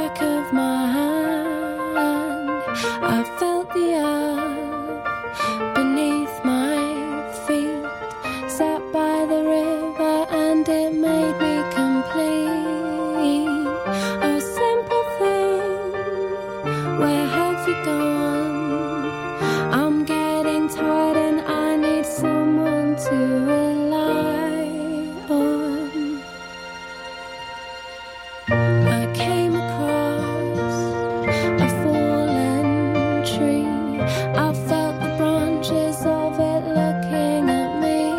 back of my hand. I felt the earth beneath my feet. Sat by the river and it made me complete. Oh, simple thing, where have you gone? I'm getting tired and I need someone to rely on. I came across a fallen tree. I felt the branches of it looking at me.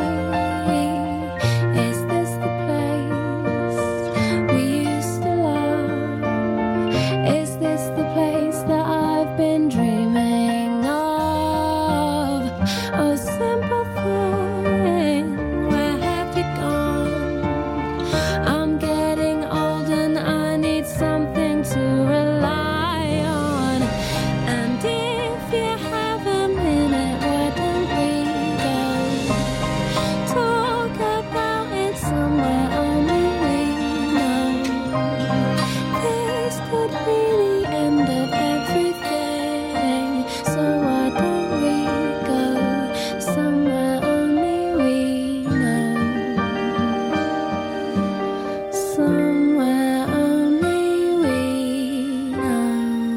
Is this the place we used to love? Is this the place that I've been dreaming of? Oh, simple thing, where have you gone? I'm getting old and I need something to rely on. And if you have a minute, why don't we go talk about it somewhere only we know? This could be the end of everything, so why don't we go somewhere only we know? Somewhere only we know.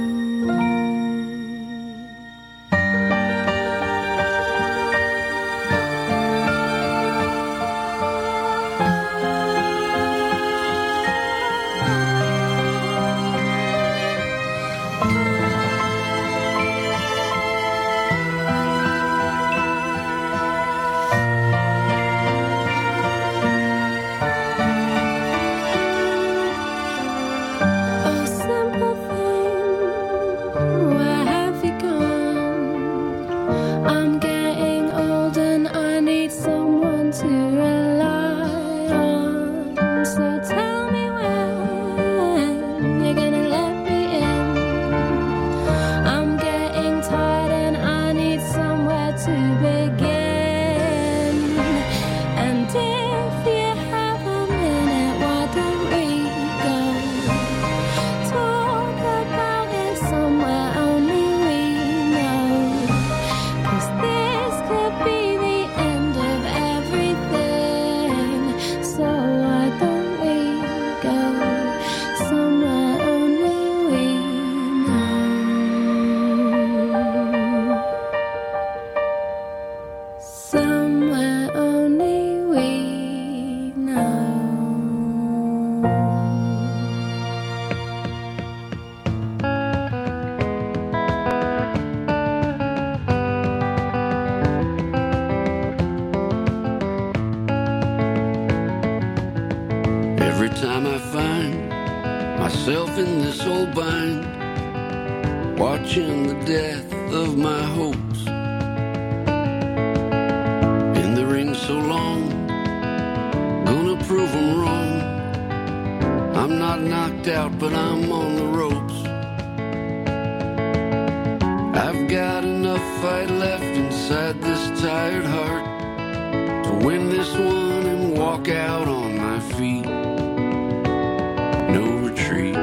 Oh, simple thing, where have you gone? I'm getting old and I need someone to rely on. So tell me when you're gonna let me in. I'm getting tired and I need somewhere to begin. And if you have a minute, why don't we go talk about it somewhere only we know? 'Cause this could be the end of everything, so why don't we go somewhere only we know? Somewhere only we know. Every time I find myself in this old bind, watching the death of my hopes. In the ring so long, gonna prove them wrong. I'm not knocked out, but I'm on the ropes. I've got enough fight left inside this tired heart to win this one and walk out on my feet. No retreat.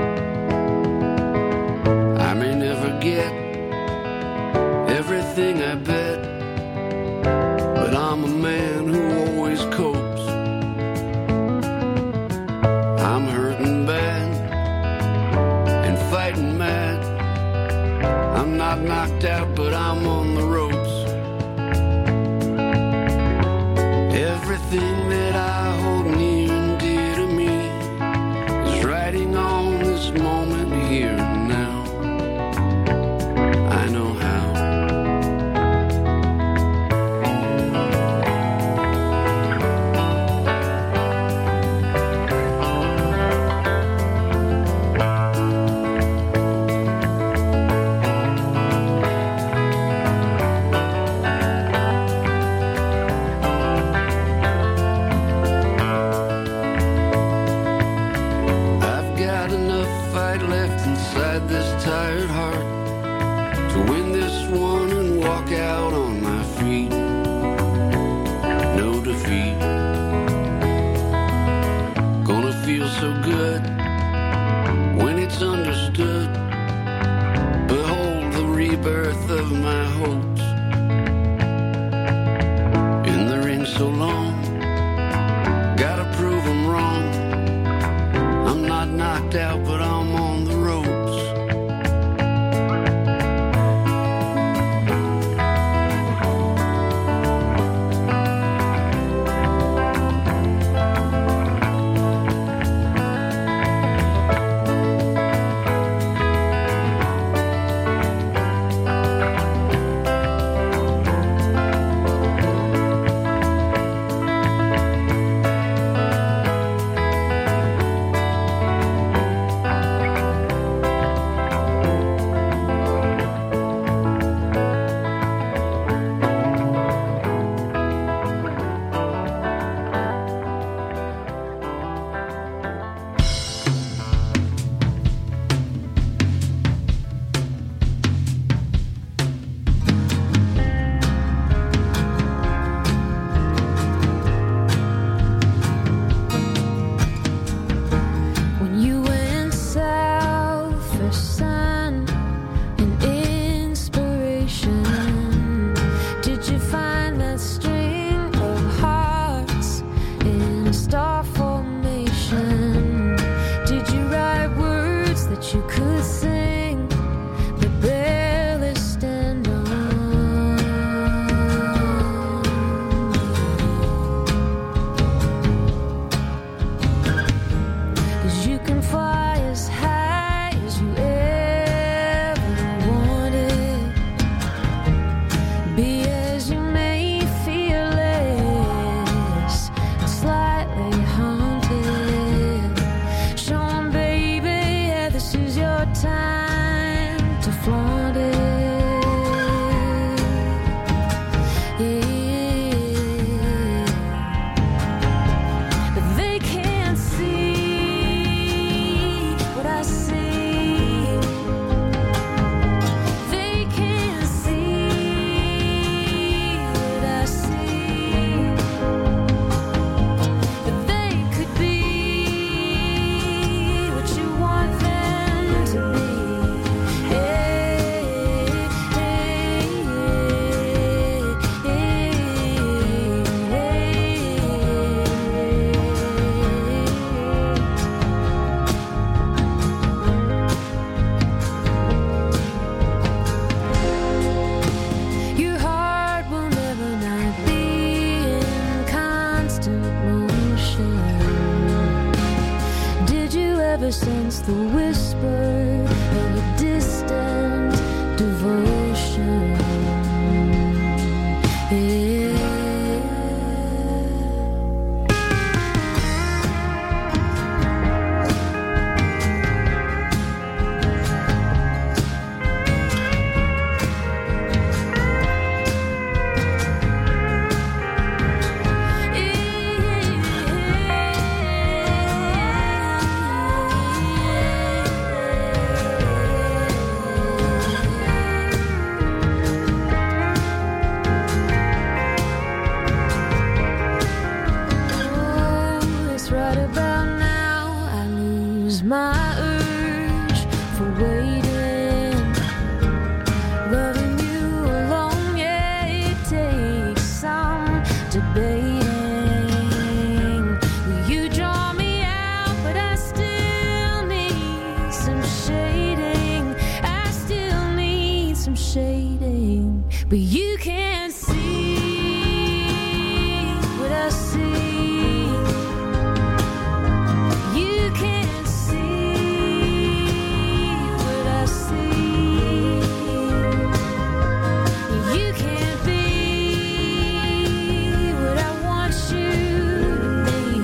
I may never get everything I bet, but I'm a man who always copes. I'm hurting bad and fighting mad. I'm not knocked out, but I'm on the ropes. Everything that I hold near and dear to me is riding on this moment here and now. I know how. I've got enough fight left inside this tired heart to win this one and walk out on my feet. No defeat. Gonna feel so good when it's under ever since the whisper of a distant devotion. But you can't see what I see. You can't see what I see. You can't be what I want you to be.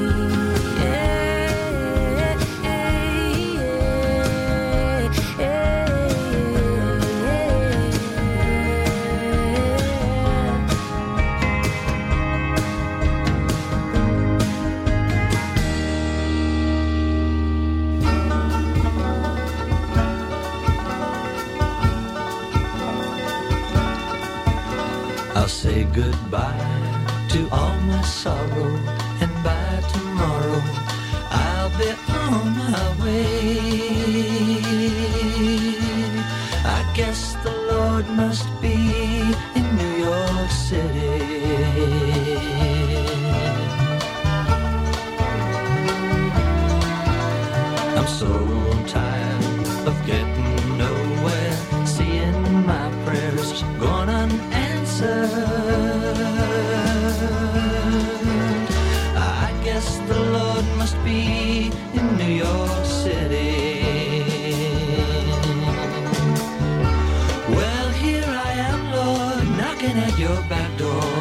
I'll say goodbye to all my sorrow, and by tomorrow I'll be on my way. I guess the Lord must be in New York City. I'm so tired of getting nowhere, seeing my prayers gone unanswered. I guess the Lord must be in New York City. Well, here I am, Lord, knocking at your back door.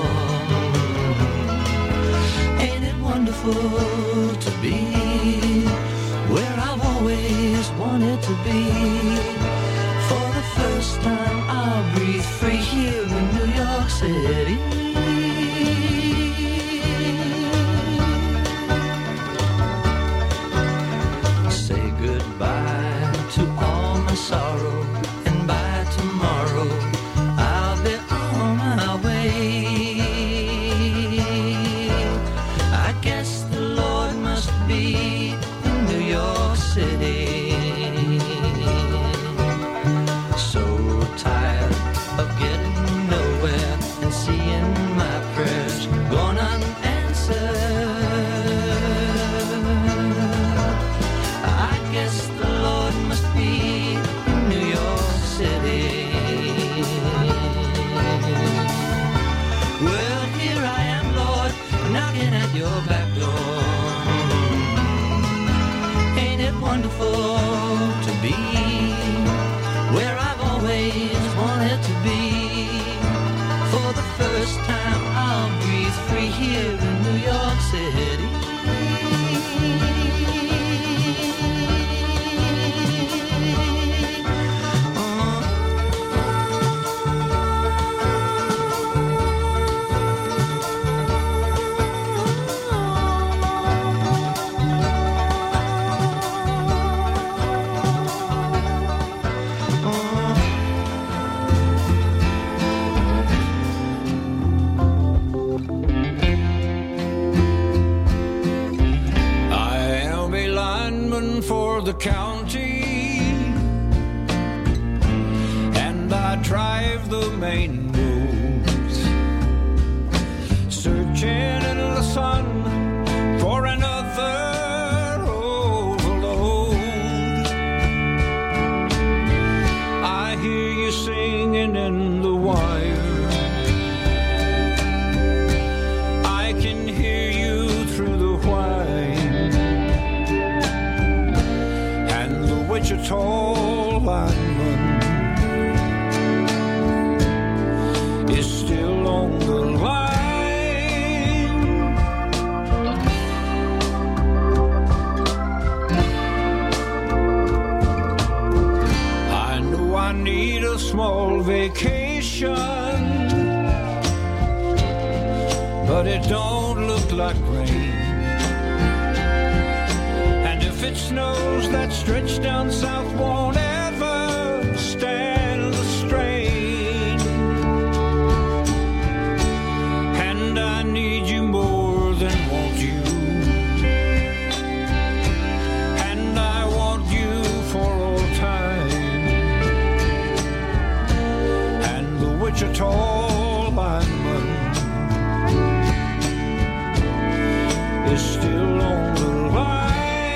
Ain't it wonderful to be where I've always wanted to be? For the first time I'll breathe free here in New York City. Say goodbye to all my sorrow, and by tomorrow I'll be on my way. I guess the Lord must be in New York City. So tired of getting nowhere and seeing my prayers gone unanswered. I guess the Lord must be in New York City. Well, here I am, Lord, knocking at your back door. Ain't it wonderful to be where I've always wanted to be? For the first time I'll breathe free here in New York City. For the county, and I drive the main roads, searching in the sun for another overload. I hear you singing in the wire, I can hear you through the whine. Wichita lineman is still on the line. I know I need a small vacation, but it don't look like rain. And if it snows, that stretch down south won't ever stand the strain. And I need you more than want you, and I want you for all time. And the Wichita lineman is still on the line.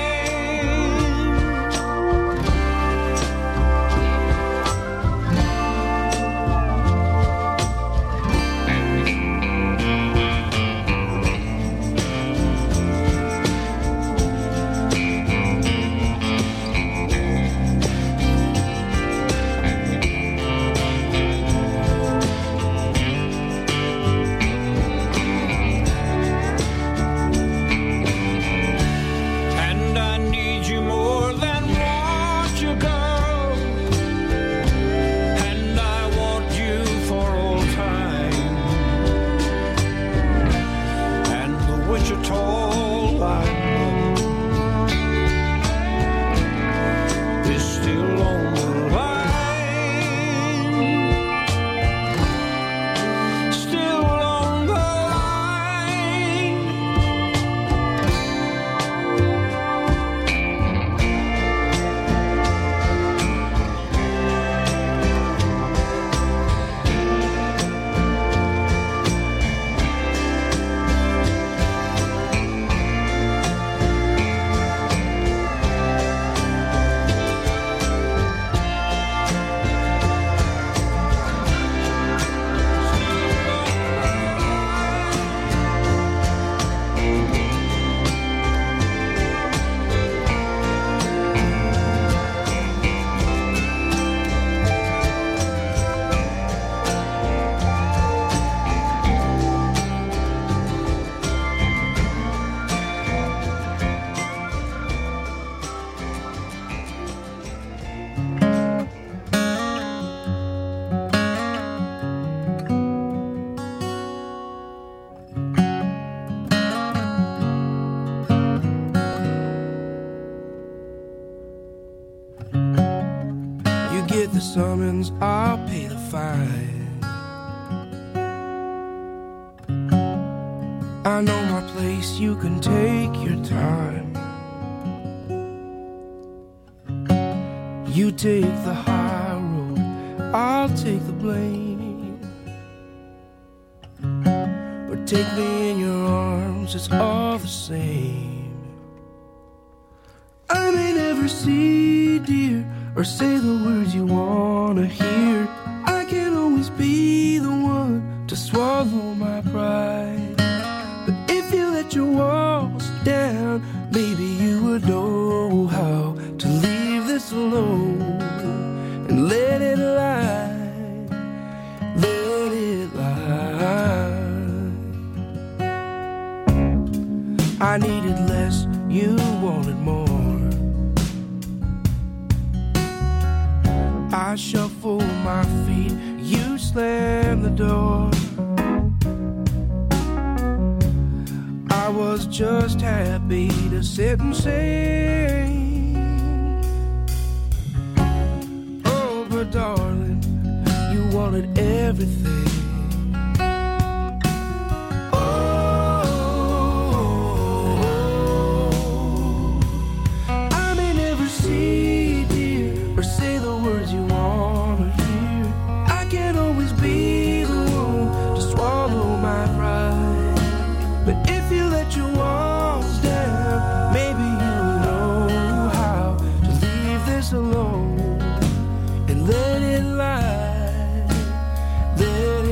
The summons, I'll pay the fine. I know my place, you can take your time. You take the high road, I'll take the blame. Or take me in your arms, it's all the same. I may never see, dear, or say the words you wanna hear. I can always be the one to swallow my pride. But if you let your walls down, maybe you would know how to leave this alone and let it lie, let it lie. I needed less, you wanted more. I shuffle my feet, you slam the door. I was just happy to sit and sing. Oh, but darling, you wanted everything. Alone and let it lie, let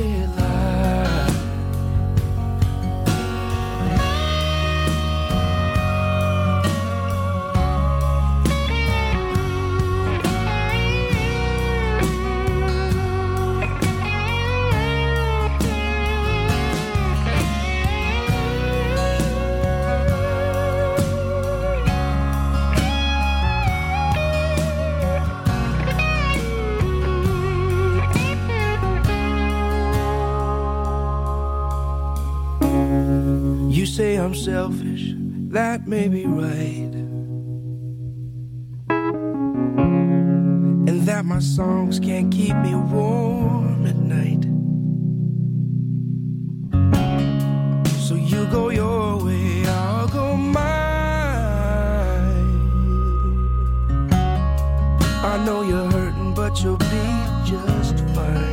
selfish, that may be right. And that my songs can't keep me warm at night. So you go your way, I'll go mine. I know you're hurting, but you'll be just fine.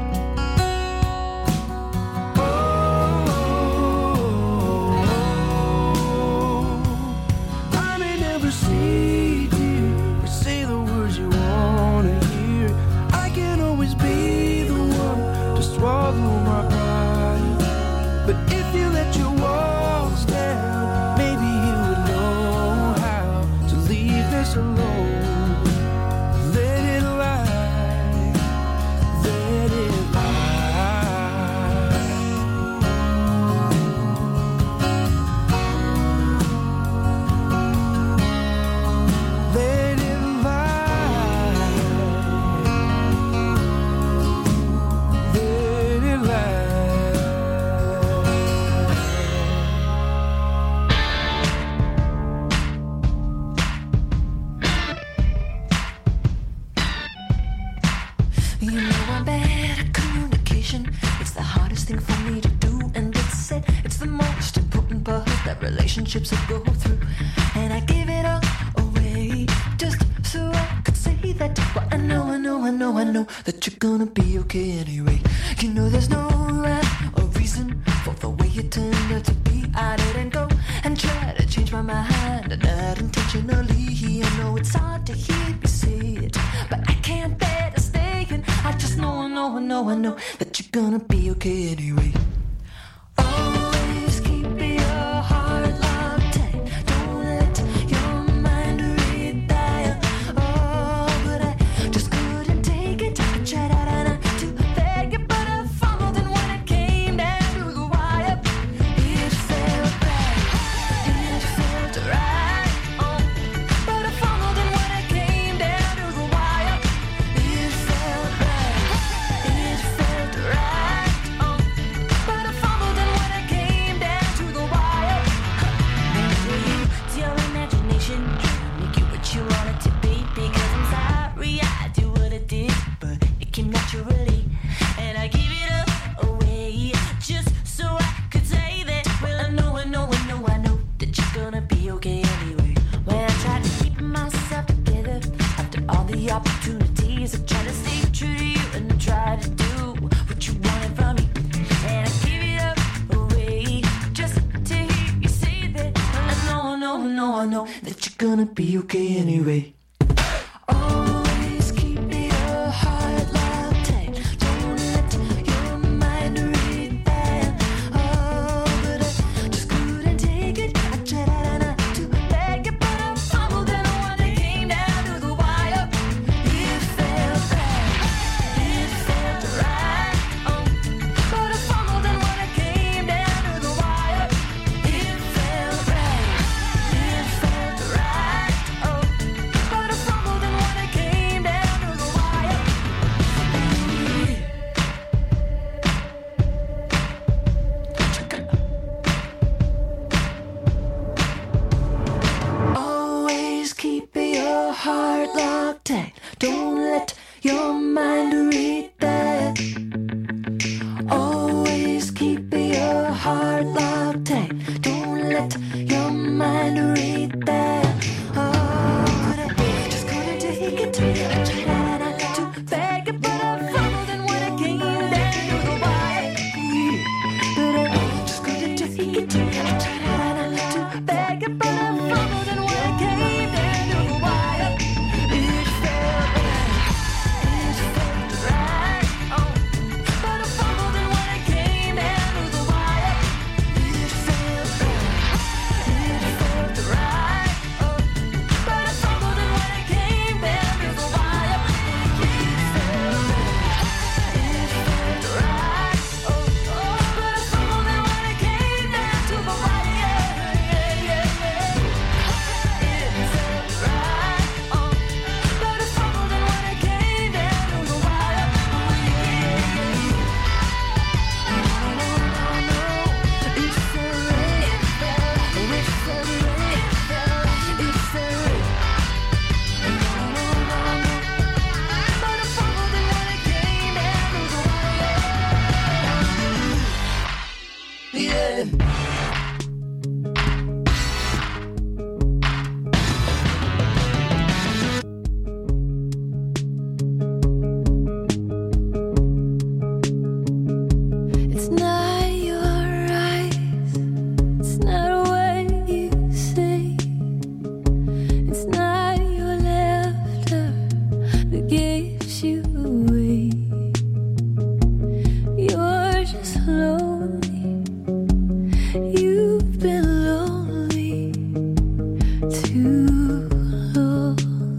Relationships I go through, and I give it all away just so I could say that. But I know that you're gonna be okay anyway. You know there's no rhyme or reason for the way you turned out to be. I didn't go and try to change my mind, not intentionally. I know it's hard to hear me say it, but I can't bear to stay. And I just know that you're gonna be okay anyway. Always keep your heart locked tight. Don't let your mind read that. Oh, but I just couldn't take it. I tried to beg you, but I fumbled, and when it came down to the wire, it felt right. It felt right. Oh, but I fumbled, and when it came down to the wire, it felt right. It felt right. Oh, but I fumbled, and when it came down to the wire, it's your imagination trying to make you what you want it to be. Because I'm sorry I do what I did, but it came naturally, and I gave it up away just so I could say that. Well, I know that you're gonna be okay anyway. When I try to keep myself together after all the opportunities, I try to stay true to you and I try to do what you wanted from me, and I give it up away just to hear you say that. Well, I know that you're gonna be okay anyway. Always keep your heart locked tight. Don't let your mind read that. Oh, but I just couldn't take it. I tried not to beg it, but I fumbled, and when it came down to the wire, it felt right. It felt right. Oh, but I fumbled, and when it came down to the wire, it felt right. It felt right. Oh, but I fumbled, and when it came down to the wire, always keep your heart locked tight. Don't let your mind read that. Always keep your heart locked tight. Don't let your mind read that. Oh, but I just couldn't take it. I tried not to beg it, but I fumbled, and when it came down to the wire, but I just couldn't take it. I tried not to beg it, but I fumbled, and when it came down to the wire, it felt right. It felt right. too long.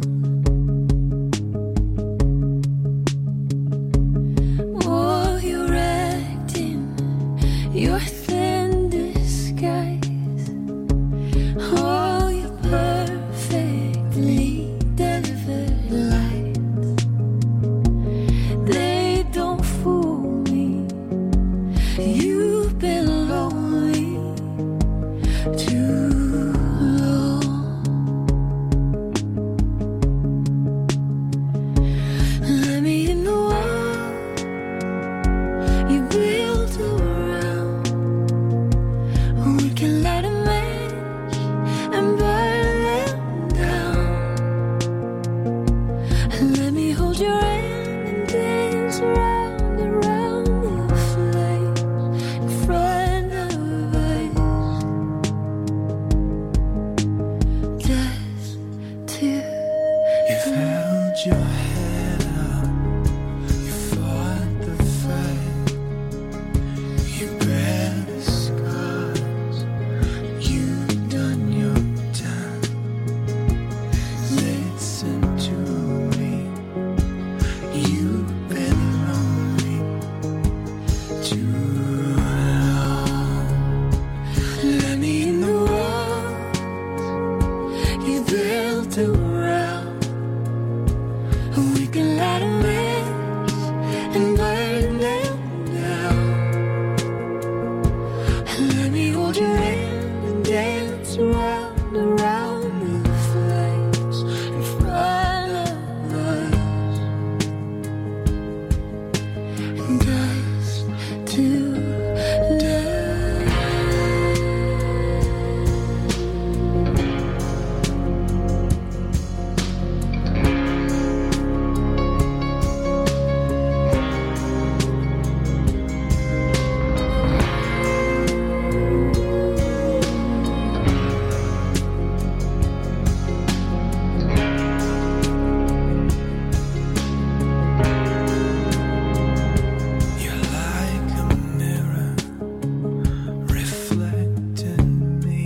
Oh, you're acting your thin disguise. Oh, you're perfectly delivered lies. They don't fool me. You've been lonely too long. Let me in the world you built around. We can light a match and burn them down. Let me hold your hand and dance round and round the flames in front of us. Just to You've held your head up, you fought the fight, you bear the scars, you've done your time. Listen to me, you've been lonely too long. Let me in the walls you built around. We can light a match and burn them down. Let me hold your hand and dance around, around the flames in front of us. Dust to dust. You're like a mirror reflecting me.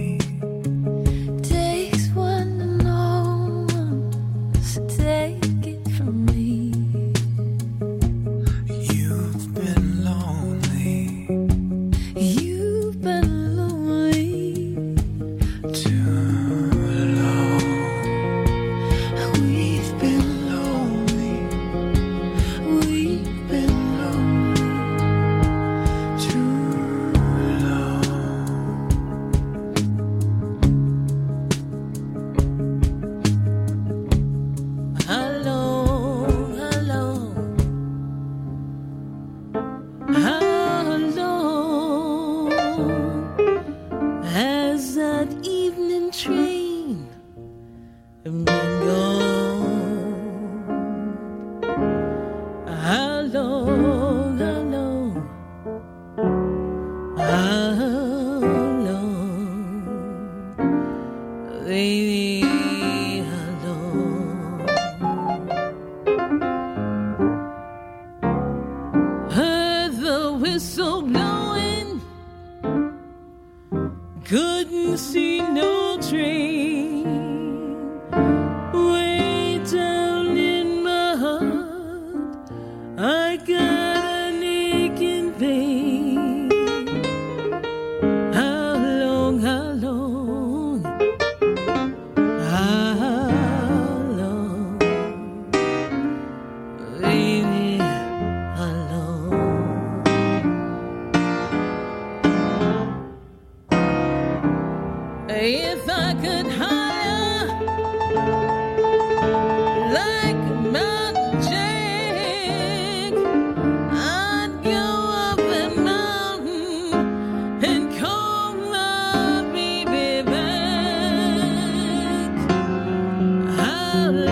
Takes one to know one, so take it from me. You've been lonely You've been lonely too long. We've been lonely. We've been lonely too long. How long has that evening train been gone? How long, baby, how long? Heard the whistle blowing, couldn't see no train. Way down in my heart, I got an aching pain. How long, baby, how long? If I could hire like a mountain jack, I'd go up that mountain and call my baby back. How